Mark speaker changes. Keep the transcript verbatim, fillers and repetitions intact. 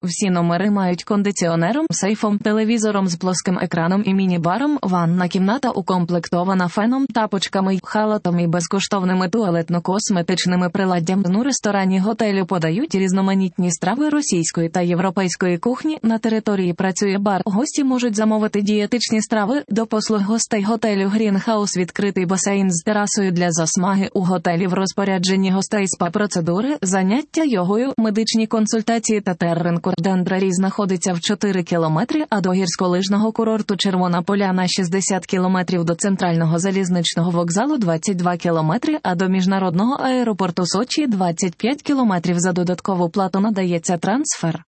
Speaker 1: Всі номери мають кондиціонером, сейфом, телевізором з плоским екраном і міні-баром, ванна кімната укомплектована феном, тапочками, халатом і безкоштовними туалетно-косметичними приладдями. У ресторані готелю подають різноманітні страви російської та європейської кухні. На території працює бар. Гості можуть замовити дієтичні страви. До послуг гостей готелю Грінхаус відкритий басейн з терасою для засмаги. У готелі в розпорядженні гостей спа-процедури, заняття йогою, медичні консультації та терринг. Дендрарій знаходиться в чотири кілометри, а до гірськолижного курорту Червона Поляна шістдесят кілометрів, до центрального залізничного вокзалу двадцять два кілометри, а до міжнародного аеропорту Сочі двадцять п'ять кілометрів. За додаткову плату надається трансфер.